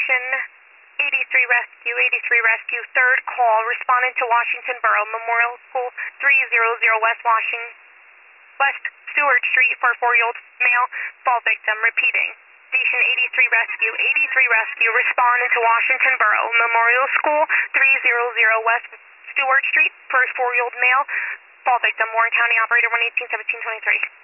Station 83 Rescue, 83 Rescue, third call, responding to Washington Borough, Memorial School, 300 West Stewart Street for a 4-year-old male fall victim. Repeating. Station 83 Rescue, 83 Rescue, responding to Washington Borough, Memorial School, 300 West Stewart Street for a 4-year-old male fall victim. Warren County Operator 118-1723.